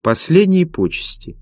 Последние почести.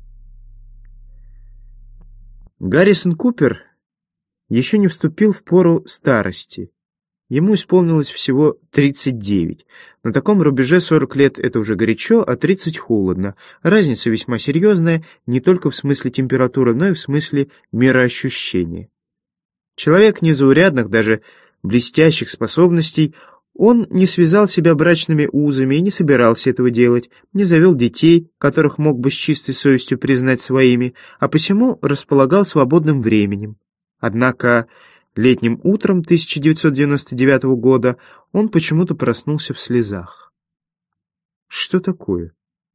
Гаррисон Купер еще не вступил в пору старости. Ему исполнилось всего 39. На таком рубеже 40 лет — это уже горячо, а 30 — холодно. Разница весьма серьезная не только в смысле температуры, но и в смысле мироощущения. Человек незаурядных, даже блестящих способностей, он не связал себя брачными узами и не собирался этого делать, не завел детей, которых мог бы с чистой совестью признать своими, а посему располагал свободным временем. Однако летним утром 1999 года он почему-то проснулся в слезах. Что такое?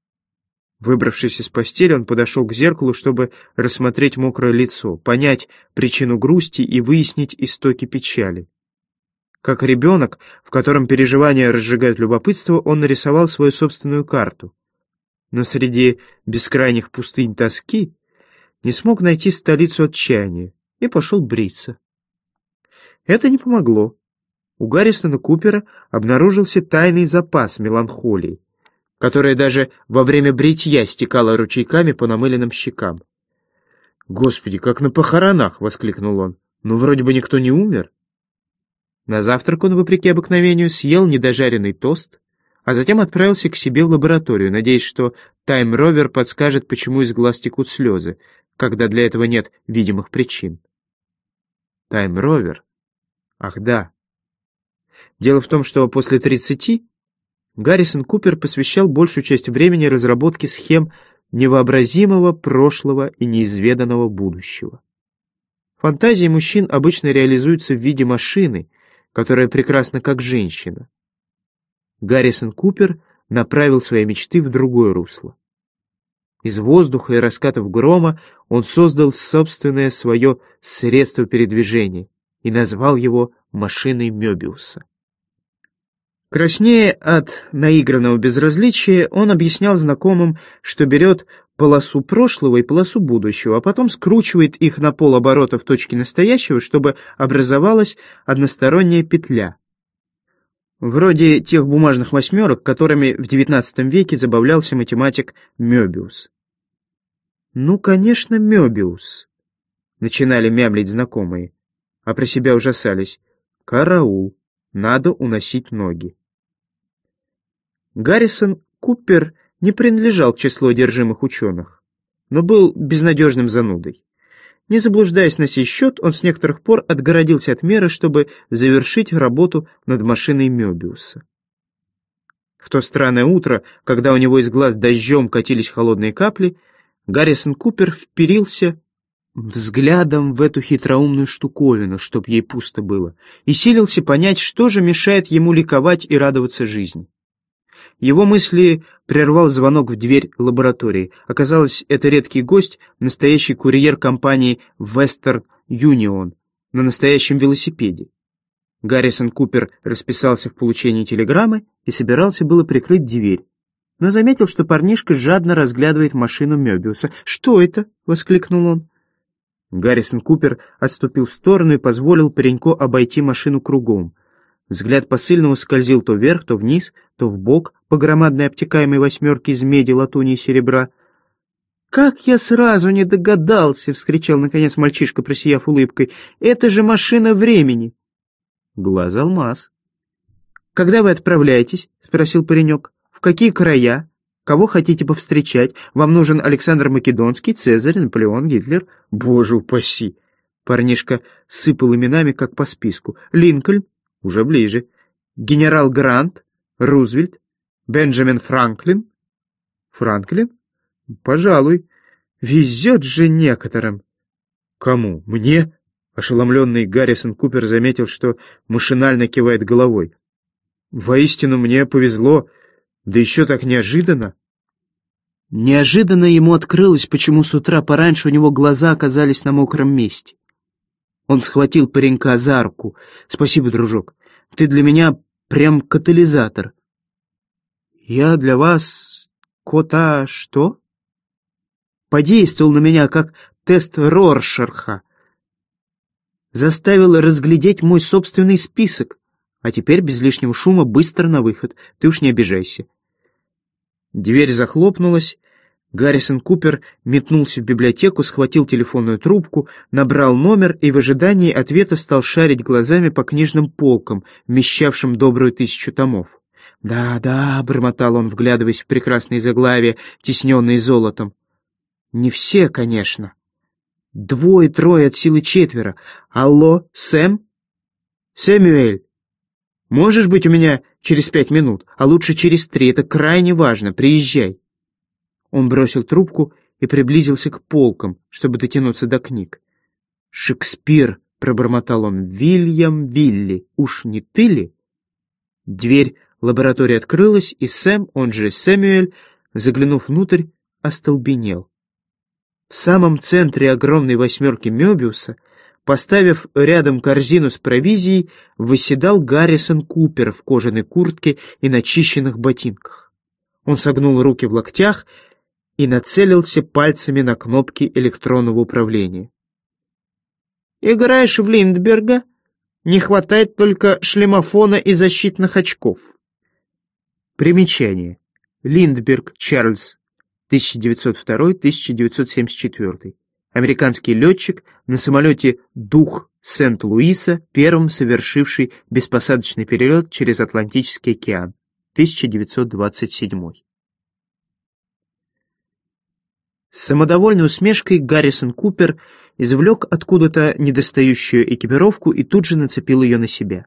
Выбравшись из постели, он подошел к зеркалу, чтобы рассмотреть мокрое лицо, понять причину грусти и выяснить истоки печали. Как ребенок, в котором переживания разжигают любопытство, он нарисовал свою собственную карту. Но среди бескрайних пустынь тоски не смог найти столицу отчаяния и пошел бриться. Это не помогло. У Гаррисона Купера обнаружился тайный запас меланхолии, которая даже во время бритья стекала ручейками по намыленным щекам. «Господи, как на похоронах!» — воскликнул он. «Ну, вроде бы никто не умер». На завтрак он, вопреки обыкновению, съел недожаренный тост, а затем отправился к себе в лабораторию, надеясь, что тайм-ровер подскажет, почему из глаз текут слезы, когда для этого нет видимых причин. Тайм-ровер? Ах да. Дело в том, что после 30 Гаррисон Купер посвящал большую часть времени разработке схем невообразимого прошлого и неизведанного будущего. Фантазии мужчин обычно реализуются в виде машины, которая прекрасна как женщина. Гаррисон Купер направил свои мечты в другое русло. Из воздуха и раскатов грома он создал собственное свое средство передвижения и назвал его машиной Мёбиуса. Краснея от наигранного безразличия, он объяснял знакомым, что берет полосу прошлого и полосу будущего, а потом скручивает их на полоборота в точке настоящего, чтобы образовалась односторонняя петля. Вроде тех бумажных восьмерок, которыми в XIX веке забавлялся математик Мёбиус. «Ну, конечно, Мёбиус», — начинали мямлить знакомые, а про себя ужасались. «Караул, надо уносить ноги». Гаррисон Купер не принадлежал к числу одержимых ученых, но был безнадежным занудой. Не заблуждаясь на сей счет, он с некоторых пор отгородился от мира, чтобы завершить работу над машиной Мёбиуса. В то странное утро, когда у него из глаз дождем катились холодные капли, Гаррисон Купер вперился взглядом в эту хитроумную штуковину, чтоб ей пусто было, и силился понять, что же мешает ему ликовать и радоваться жизни. Его мысли прервал звонок в дверь лаборатории. Оказалось, это редкий гость, настоящий курьер компании Western Union на настоящем велосипеде. Гаррисон Купер расписался в получении телеграммы и собирался было прикрыть дверь, но заметил, что парнишка жадно разглядывает машину Мёбиуса. «Что это?» — воскликнул он. Гаррисон Купер отступил в сторону и позволил пареньку обойти машину кругом. Взгляд посыльного скользил то вверх, то вниз, то вбок по громадной обтекаемой восьмерке из меди, латуни и серебра. «Как я сразу не догадался!» — вскричал, наконец, мальчишка, просияв улыбкой. «Это же машина времени!» Глаз алмаз. «Когда вы отправляетесь?» — спросил паренек. «В какие края? Кого хотите повстречать? Вам нужен Александр Македонский, Цезарь, Наполеон, Гитлер?» «Боже упаси!» Парнишка сыпал именами, как по списку. «Линкольн?» «Уже ближе. Генерал Грант? Рузвельт? Бенджамин Франклин?» «Франклин? Пожалуй. Везет же некоторым». «Кому? Мне?» Ошеломленный Гаррисон Купер заметил, что машинально кивает головой. «Воистину мне повезло, да еще так неожиданно». Неожиданно ему открылось, почему с утра пораньше у него глаза оказались на мокром месте. Он схватил паренька за руку. «Спасибо, дружок. Ты для меня прям катализатор». «Я для вас... кота... что?» «Подействовал на меня, как тест Роршаха. Заставил разглядеть мой собственный список. А теперь без лишнего шума быстро на выход. Ты уж не обижайся». Дверь захлопнулась. Гаррисон Купер метнулся в библиотеку, схватил телефонную трубку, набрал номер и в ожидании ответа стал шарить глазами по книжным полкам, вмещавшим добрую 1000 томов. «Да, да», — бормотал он, вглядываясь в прекрасные заглавия, тисненные золотом. «Не все, конечно. 2-3 от силы 4. Алло, Сэм? Сэмюэль, можешь быть у меня через 5 минут, а лучше через 3, это крайне важно, приезжай». Он бросил трубку и приблизился к полкам, чтобы дотянуться до книг. «Шекспир», — пробормотал он, — «Вильям Вилли, уж не ты ли?» Дверь лаборатории открылась, и Сэм, он же Сэмюэль, заглянув внутрь, остолбенел. В самом центре огромной 8 Мёбиуса, поставив рядом корзину с провизией, восседал Гаррисон Купер в кожаной куртке и начищенных ботинках. Он согнул руки в локтях и нацелился пальцами на кнопки электронного управления. «Играешь в Линдберга? Не хватает только шлемофона и защитных очков». Примечание. Линдберг Чарльз, 1902-1974. Американский летчик, на самолете «Дух» Сент-Луиса, первым совершивший беспосадочный перелет через Атлантический океан, 1927. С самодовольной усмешкой Гаррисон Купер извлек откуда-то недостающую экипировку и тут же нацепил ее на себя.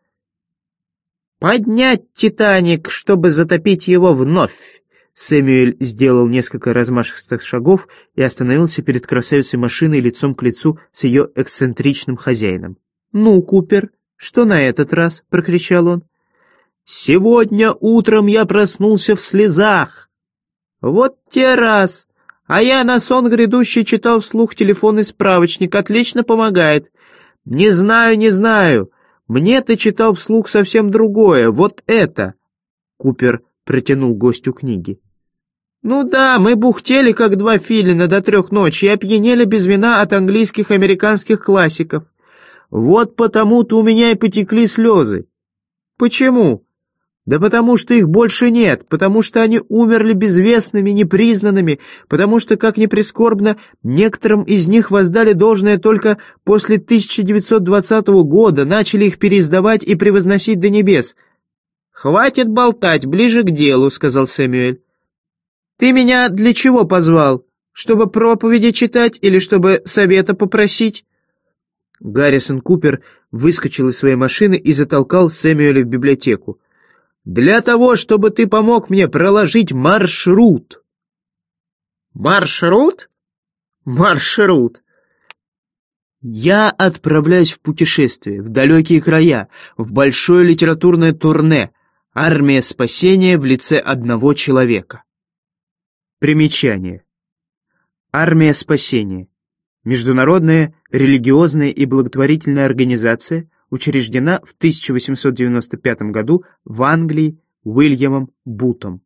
«Поднять «Титаник», чтобы затопить его вновь!» Сэмюэль сделал несколько размашистых шагов и остановился перед красавицей машиной лицом к лицу с ее эксцентричным хозяином. «Ну, Купер, что на этот раз?» — прокричал он. «Сегодня утром я проснулся в слезах». «Вот те раз! А я на сон грядущий читал вслух телефонный справочник. Отлично помогает. Не знаю. Мне ты читал вслух совсем другое. Вот это!» Купер протянул гостю книги. «Ну да, мы бухтели, как 2 филина до 3 ночи и опьянели без вина от английских и американских классиков. Вот потому-то у меня и потекли слезы». «Почему?» «Да потому что их больше нет, потому что они умерли безвестными, непризнанными, потому что, как ни прискорбно, некоторым из них воздали должное только после 1920 года, начали их переиздавать и превозносить до небес». «Хватит болтать, ближе к делу», — сказал Сэмюэль. «Ты меня для чего позвал? Чтобы проповеди читать или чтобы совета попросить?» Гаррисон Купер выскочил из своей машины и затолкал Сэмюэля в библиотеку. «Для того, чтобы ты помог мне проложить маршрут». «Маршрут? Маршрут?» «Я отправляюсь в путешествие, в далекие края, в большое литературное турне. Армия спасения в лице одного человека». Примечание. Армия спасения. Международная религиозная и благотворительная организация, учреждена в 1895 году в Англии Уильямом Бутом.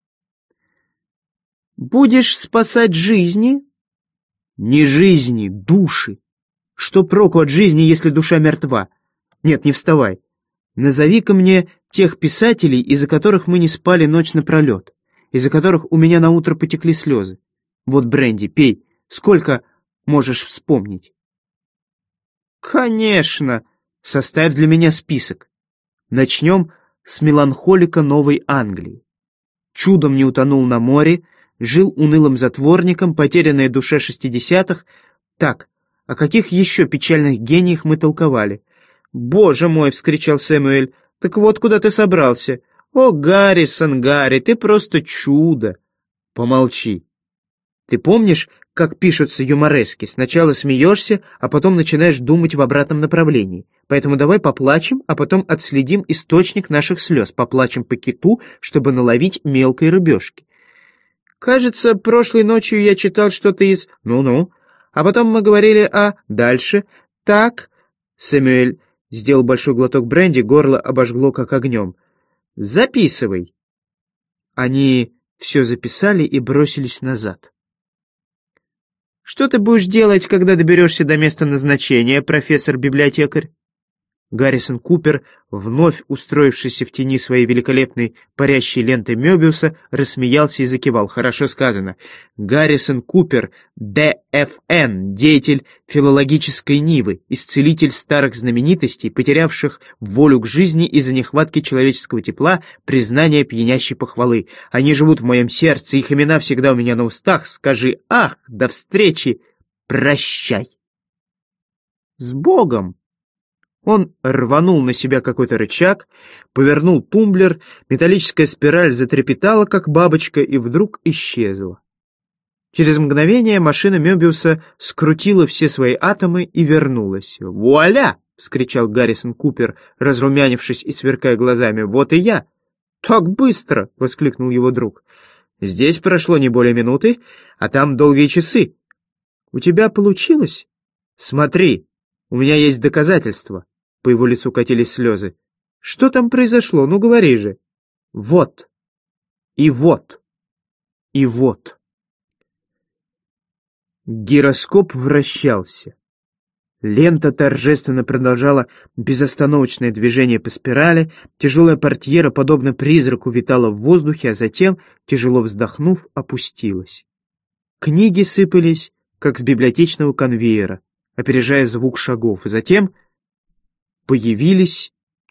«Будешь спасать жизни?» «Не жизни, души. Что проку от жизни, если душа мертва? Нет, не вставай. Назови-ка мне тех писателей, из-за которых мы не спали ночь напролет, из-за которых у меня наутро потекли слезы. Вот бренди, пей. Сколько можешь вспомнить?» «Конечно. Составь для меня список. Начнем с меланхолика Новой Англии. Чудом не утонул на море, жил унылым затворником, потерянная душа 60-х. Так, о каких еще печальных гениях мы толковали?» «Боже мой!» — вскричал Сэмюэль. «Так вот куда ты собрался. О, Гаррисон, Гарри, ты просто чудо!» «Помолчи. Ты помнишь, как пишутся юморески? Сначала смеешься, а потом начинаешь думать в обратном направлении. Поэтому давай поплачем, а потом отследим источник наших слез. Поплачем по киту, чтобы наловить мелкой рыбешки. Кажется, прошлой ночью я читал что-то из... Ну-ну. А потом мы говорили о... Дальше. Так...» Сэмюэль сделал большой глоток бренди, горло обожгло как огнем. «Записывай». Они все записали и бросились назад. «Что ты будешь делать, когда доберешься до места назначения, профессор-библиотекарь?» Гаррисон Купер, вновь устроившийся в тени своей великолепной парящей ленты Мёбиуса, рассмеялся и закивал. Хорошо сказано. Гаррисон Купер, ДФН, деятель филологической нивы, исцелитель старых знаменитостей, потерявших волю к жизни из-за нехватки человеческого тепла, признания пьянящей похвалы. Они живут в моем сердце, их имена всегда у меня на устах. Скажи «ах», до встречи, прощай. С Богом! Он рванул на себя какой-то рычаг, повернул тумблер, металлическая спираль затрепетала, как бабочка, и вдруг исчезла. Через мгновение машина Мёбиуса скрутила все свои атомы и вернулась. «Вуаля!» — вскричал Гаррисон Купер, разрумянившись и сверкая глазами. «Вот и я!» «Так быстро!» — воскликнул его друг. «Здесь прошло не более минуты, а там долгие часы. У тебя получилось? Смотри, у меня есть доказательства». По его лицу катились слезы. «Что там произошло? Ну, говори же!» «Вот! И вот! И вот!» Гироскоп вращался. Лента торжественно продолжала безостановочное движение по спирали, тяжелая портьера, подобно призраку, витала в воздухе, а затем, тяжело вздохнув, опустилась. Книги сыпались, как с библиотечного конвейера, опережая звук шагов, и затем появились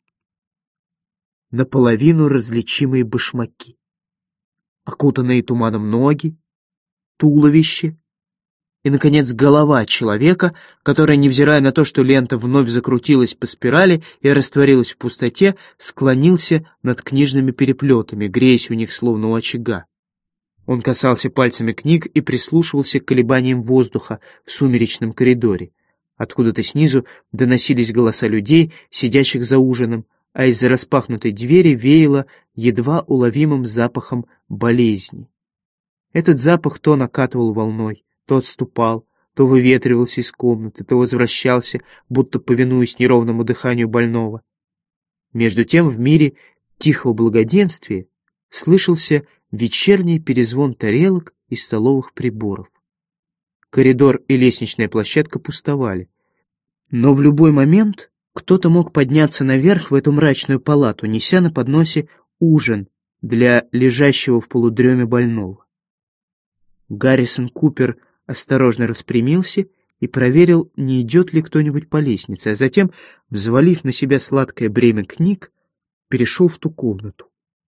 наполовину различимые башмаки, окутанные туманом ноги, туловище и, наконец, голова человека, которая, невзирая на то, что лента вновь закрутилась по спирали и растворилась в пустоте, склонился над книжными переплетами, греясь у них словно у очага. Он касался пальцами книг и прислушивался к колебаниям воздуха в сумеречном коридоре. Откуда-то снизу доносились голоса людей, сидящих за ужином, а из-за распахнутой двери веяло едва уловимым запахом болезни. Этот запах то накатывал волной, то отступал, то выветривался из комнаты, то возвращался, будто повинуясь неровному дыханию больного. Между тем в мире тихого благоденствия слышался вечерний перезвон тарелок и столовых приборов. Коридор и лестничная площадка пустовали. Но в любой момент кто-то мог подняться наверх в эту мрачную палату, неся на подносе ужин для лежащего в полудреме больного. Гаррисон Купер осторожно распрямился и проверил, не идет ли кто-нибудь по лестнице, а затем, взвалив на себя сладкое бремя книг, перешел в ту комнату.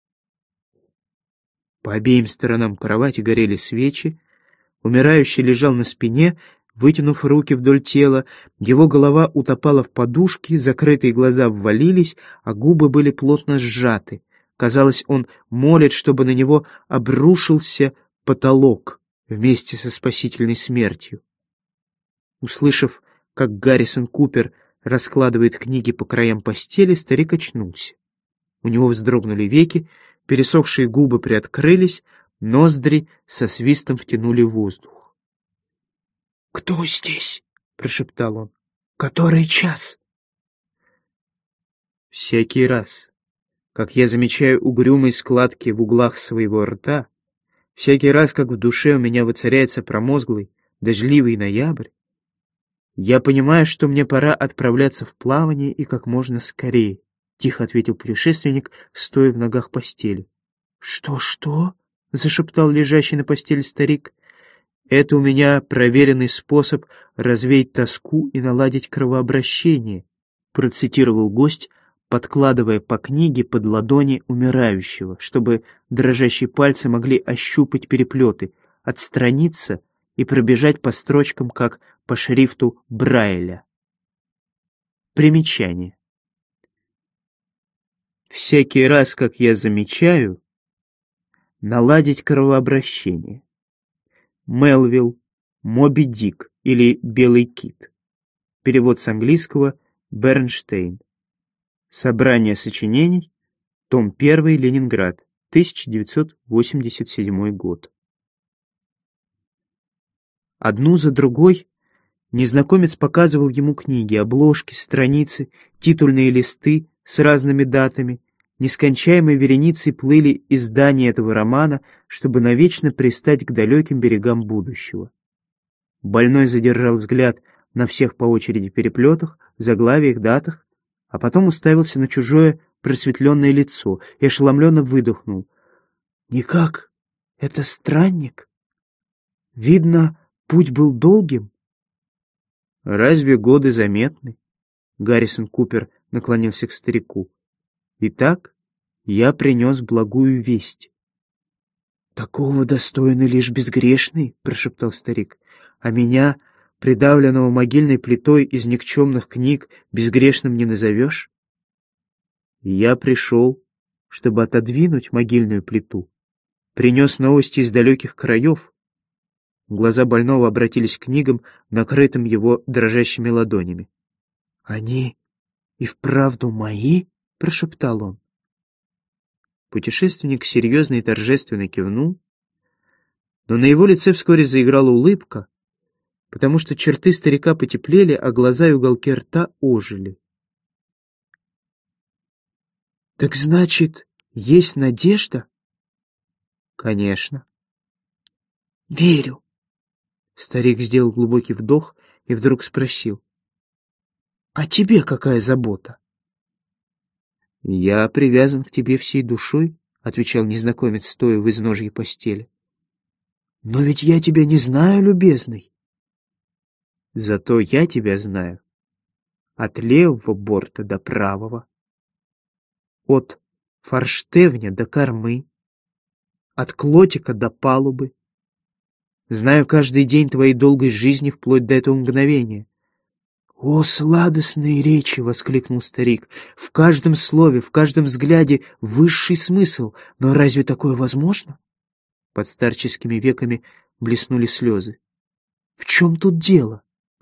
По обеим сторонам кровати горели свечи, умирающий лежал на спине, вытянув руки вдоль тела, его голова утопала в подушке, закрытые глаза ввалились, а губы были плотно сжаты. Казалось, он молит, чтобы на него обрушился потолок вместе со спасительной смертью. Услышав, как Гаррисон Купер раскладывает книги по краям постели, старик очнулся. У него вздрогнули веки, пересохшие губы приоткрылись, ноздри со свистом втянули воздух. «Кто здесь?» — прошептал он. «Который час?» Всякий раз, как я замечаю угрюмые складки в углах своего рта, всякий раз, как в душе у меня воцаряется промозглый, дождливый ноябрь, я понимаю, что мне пора отправляться в плавание и как можно скорее, — тихо ответил путешественник, стоя в ногах постели. «Что?» — зашептал лежащий на постели старик. «Это у меня проверенный способ развеять тоску и наладить кровообращение», — процитировал гость, подкладывая по книге под ладони умирающего, чтобы дрожащие пальцы могли ощупать переплеты, отстраниться и пробежать по строчкам, как по шрифту Брайля. Примечание. Всякий раз, как я замечаю, наладить кровообращение. Мелвилл, Моби Дик или Белый кит. Перевод с английского Бернштейн. Собрание сочинений, том 1, Ленинград, 1987 год. Одну за другой незнакомец показывал ему книги, обложки, страницы, титульные листы с разными датами. Нескончаемой вереницей плыли издания этого романа, чтобы навечно пристать к далеким берегам будущего. Больной задержал взгляд на всех по очереди переплетах, заглавиях, датах, а потом уставился на чужое просветленное лицо и ошеломленно выдохнул. «Никак, это странник? Видно, путь был долгим». «Разве годы заметны?» Гаррисон Купер наклонился к старику. «Итак, я принес благую весть». «Такого достойны лишь безгрешный», — прошептал старик. «А меня, придавленного могильной плитой из никчемных книг, безгрешным не назовешь?» «Я пришел, чтобы отодвинуть могильную плиту. Принес новости из далеких краев». Глаза больного обратились к книгам, накрытым его дрожащими ладонями. «Они и вправду мои?» — прошептал он. Путешественник серьезно и торжественно кивнул, но на его лице вскоре заиграла улыбка, потому что черты старика потеплели, а глаза и уголки рта ожили. «Так значит, есть надежда?» «Конечно». «Верю». Старик сделал глубокий вдох и вдруг спросил. «А тебе какая забота?» «Я привязан к тебе всей душой», — отвечал незнакомец, стоя в изножье постели. «Но ведь я тебя не знаю, любезный». «Зато я тебя знаю. От левого борта до правого. От форштевня до кормы. От клотика до палубы. Знаю каждый день твоей долгой жизни вплоть до этого мгновения». «О, сладостные речи!» — воскликнул старик. «В каждом слове, в каждом взгляде высший смысл. Но разве такое возможно?» Под старческими веками блеснули слезы. «В чем тут дело?»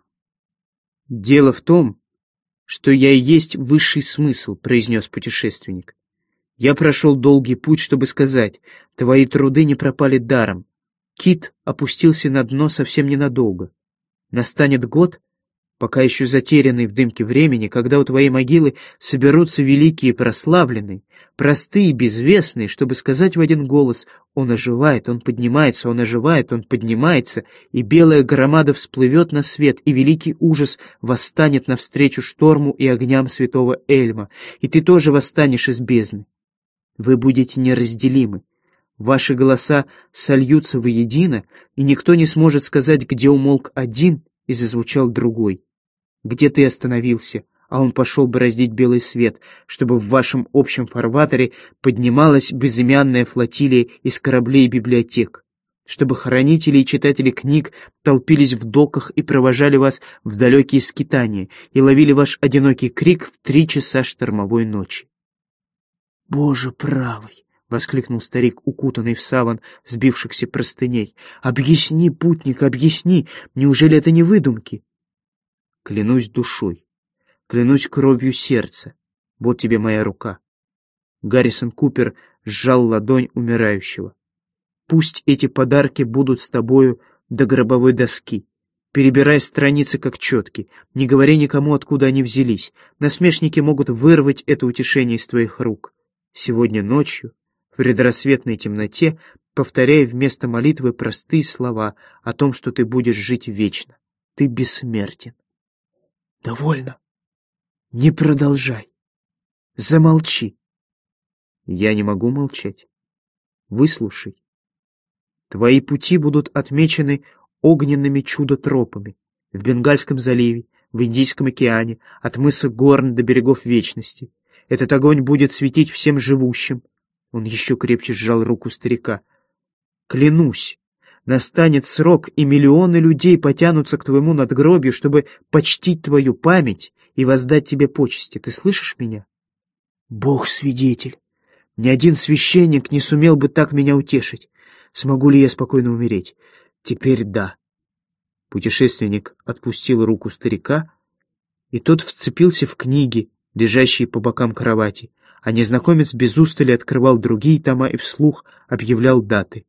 «Дело в том, что я и есть высший смысл», — произнес путешественник. «Я прошел долгий путь, чтобы сказать, твои труды не пропали даром. Кит опустился на дно совсем ненадолго. Настанет год, пока еще затерянный в дымке времени, когда у твоей могилы соберутся великие и прославленные, простые и безвестные, чтобы сказать в один голос: «Он оживает, он поднимается, он оживает, он поднимается», и белая громада всплывет на свет, и великий ужас восстанет навстречу шторму и огням святого Эльма, и ты тоже восстанешь из бездны. Вы будете неразделимы. Ваши голоса сольются воедино, и никто не сможет сказать, где умолк один и зазвучал другой. Где ты остановился, а он пошел бороздить белый свет, чтобы в вашем общем фарватере поднималась безымянная флотилия из кораблей и библиотек, чтобы хранители и читатели книг толпились в доках и провожали вас в далекие скитания и ловили ваш одинокий крик в 3 часа штормовой ночи». «Боже правый!» — воскликнул старик, укутанный в саван сбившихся простыней. «Объясни, путник, объясни! Неужели это не выдумки?» «Клянусь душой, клянусь кровью сердца. Вот тебе моя рука». Гаррисон Купер сжал ладонь умирающего. «Пусть эти подарки будут с тобою до гробовой доски. Перебирай страницы как четки, не говори никому, откуда они взялись. Насмешники могут вырвать это утешение из твоих рук. Сегодня ночью, в предрассветной темноте, повторяй вместо молитвы простые слова о том, что ты будешь жить вечно. Ты бессмертен». «Довольно. Не продолжай. Замолчи». «Я не могу молчать. Выслушай. Твои пути будут отмечены огненными чудо-тропами в Бенгальском заливе, в Индийском океане, от мыса Горн до берегов вечности. Этот огонь будет светить всем живущим». Он еще крепче сжал руку старика. «Клянусь, настанет срок, и миллионы людей потянутся к твоему надгробию, чтобы почтить твою память и воздать тебе почести. Ты слышишь меня?» «Бог свидетель, ни один священник не сумел бы так меня утешить. Смогу ли я спокойно умереть? Теперь да». Путешественник отпустил руку старика, и тот вцепился в книги, лежащие по бокам кровати, а незнакомец без устали открывал другие тома и вслух объявлял даты.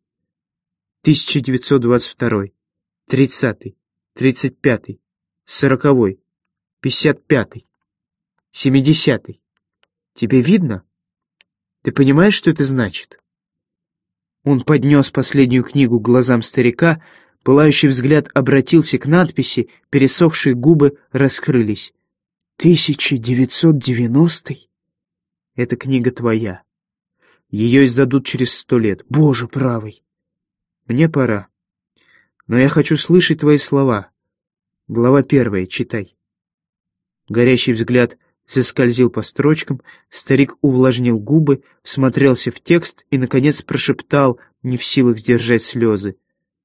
1922, 30, 35, 40, 55, 70. Тебе видно? Ты понимаешь, что это значит? Он поднес последнюю книгу к глазам старика, пылающий взгляд обратился к надписи, пересохшие губы раскрылись. 1990-й? Эта книга твоя. Ее издадут через 100 лет. Боже правый! Мне пора. Но я хочу слышать твои слова. Глава 1, читай. Горящий взгляд заскользил по строчкам, старик увлажнил губы, всмотрелся в текст и, наконец, прошептал, не в силах сдержать слезы.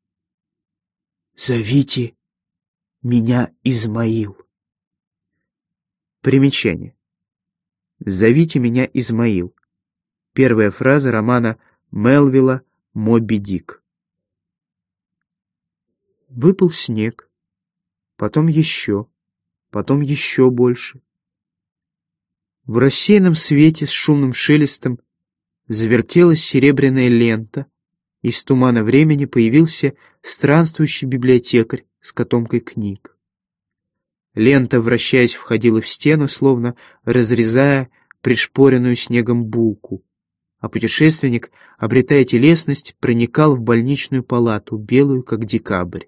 «Зовите меня Измаил». Примечание. «Зовите меня Измаил». Первая фраза романа Мелвилла «Моби Дик». Выпал снег, потом еще больше. В рассеянном свете с шумным шелестом завертелась серебряная лента, и из тумана времени появился странствующий библиотекарь с котомкой книг. Лента, вращаясь, входила в стену, словно разрезая пришпоренную снегом булку, а путешественник, обретая телесность, проникал в больничную палату, белую, как декабрь.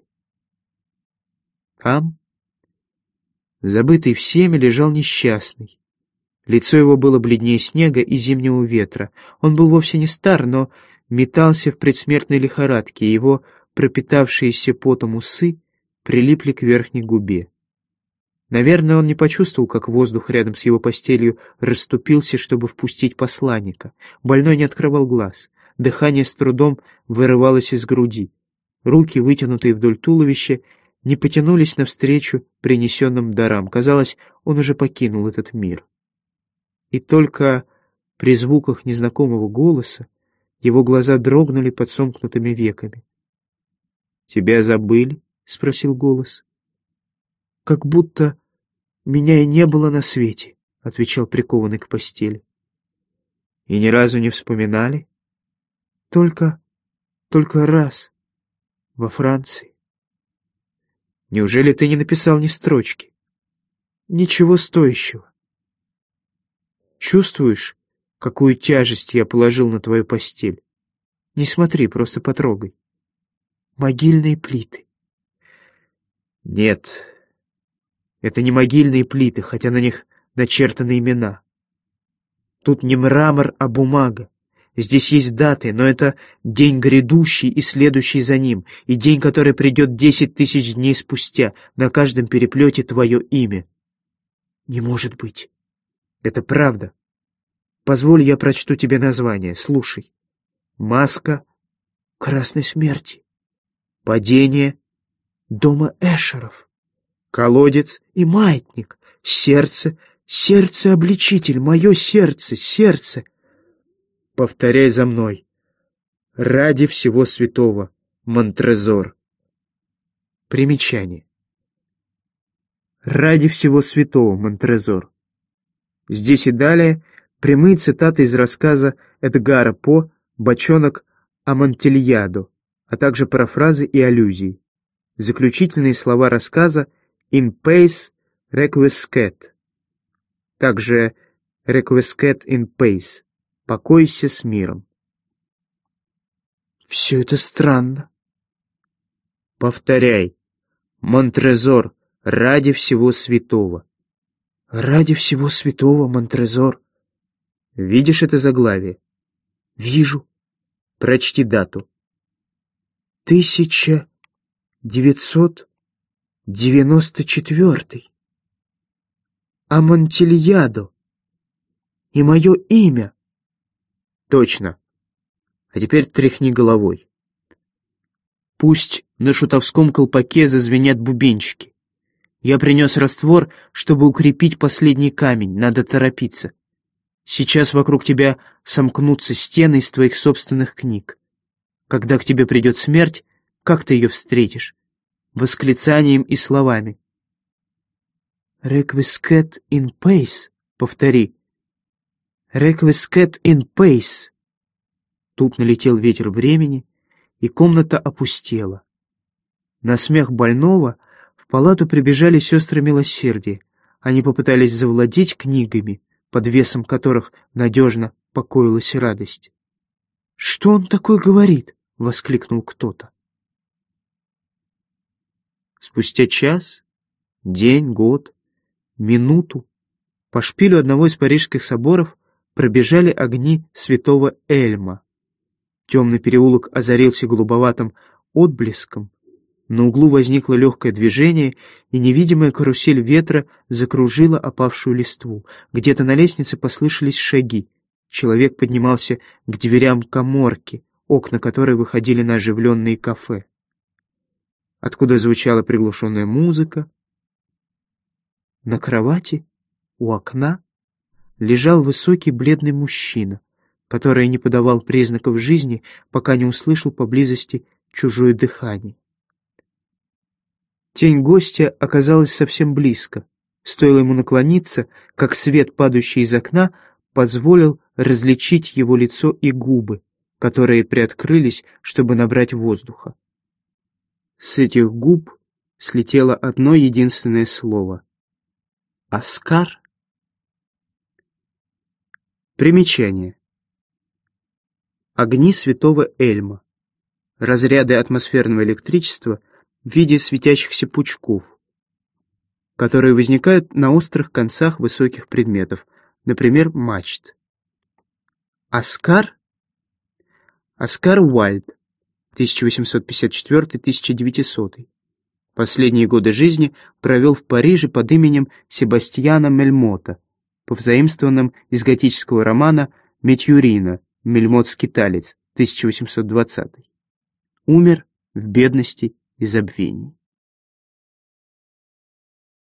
Там, забытый всеми, лежал несчастный. Лицо его было бледнее снега и зимнего ветра. Он был вовсе не стар, но метался в предсмертной лихорадке, и его пропитавшиеся потом усы прилипли к верхней губе. Наверное, он не почувствовал, как воздух рядом с его постелью расступился, чтобы впустить посланника. Больной не открывал глаз. Дыхание с трудом вырывалось из груди. Руки, вытянутые вдоль туловища, не потянулись навстречу принесенным дарам. Казалось, он уже покинул этот мир. И только при звуках незнакомого голоса его глаза дрогнули под сомкнутыми веками. «Тебя забыли?» — спросил голос. «Как будто меня и не было на свете», — отвечал прикованный к постели. «И ни разу не вспоминали?» Только раз. Во Франции». «Неужели ты не написал ни строчки?» «Ничего стоящего». «Чувствуешь, какую тяжесть я положил на твою постель? Не смотри, просто потрогай. Могильные плиты». «Нет, это не могильные плиты, хотя на них начертаны имена. Тут не мрамор, а бумага. Здесь есть даты, но это день грядущий и следующий за ним, и день, который придет 10 000 дней спустя. На каждом переплете твое имя». «Не может быть». «Это правда. Позволь, я прочту тебе название. Слушай. Маска Красной Смерти. Падение дома Эшеров. Колодец и маятник. Сердце-обличитель, мое сердце. Повторяй за мной. Ради всего святого, Монтрезор». Примечание. Ради всего святого, Монтрезор. Здесь и далее прямые цитаты из рассказа Эдгара По «Бочонок Амонтильядо», а также парафразы и аллюзии. Заключительные слова рассказа «In pace requiescat», также «requiescat in pace», «покойся с миром». «Все это странно». «Повторяй. Монтрезор, ради всего святого». «Ради всего святого, Монтрезор». «Видишь это заглавие?» «Вижу». «Прочти дату». 1994. Амонтильядо. И мое имя. «Точно. А теперь тряхни головой. Пусть на шутовском колпаке зазвенят бубенчики. Я принес раствор, чтобы укрепить последний камень. Надо торопиться. Сейчас вокруг тебя сомкнутся стены из твоих собственных книг. Когда к тебе придет смерть, как ты ее встретишь? Восклицанием и словами. «Requiescat in pace», повтори. «Requiescat in pace». Тут налетел ветер времени, и комната опустела. На смех больного в палату прибежали сестры милосердия. Они попытались завладеть книгами, под весом которых надежно покоилась радость. «Что он такое говорит?» — воскликнул кто-то. Спустя час, день, год, минуту По шпилю одного из парижских соборов пробежали огни святого Эльма. Темный переулок озарился голубоватым отблеском. На углу возникло легкое движение, и невидимая карусель ветра закружила опавшую листву. Где-то на лестнице послышались шаги. Человек поднимался к дверям каморки, окна которой выходили на оживленные кафе, откуда звучала приглушенная музыка. На кровати у окна лежал высокий бледный мужчина, который не подавал признаков жизни, пока не услышал поблизости чужое дыхание. Тень гостя оказалась совсем близко. Стоило ему наклониться, как свет, падающий из окна, позволил различить его лицо и губы, которые приоткрылись, чтобы набрать воздуха. С этих губ слетело одно единственное слово — «Оскар». Примечание. Огни святого Эльма. Разряды атмосферного электричества в виде светящихся пучков, которые возникают на острых концах высоких предметов, например, мачт. Оскар? Оскар Уайльд, 1854-1900. Последние годы жизни провел в Париже под именем Себастьяна Мельмота, повзаимствованным из готического романа Метьюрина «Мельмот-скиталец», 1820. Умер в бедности и забвении.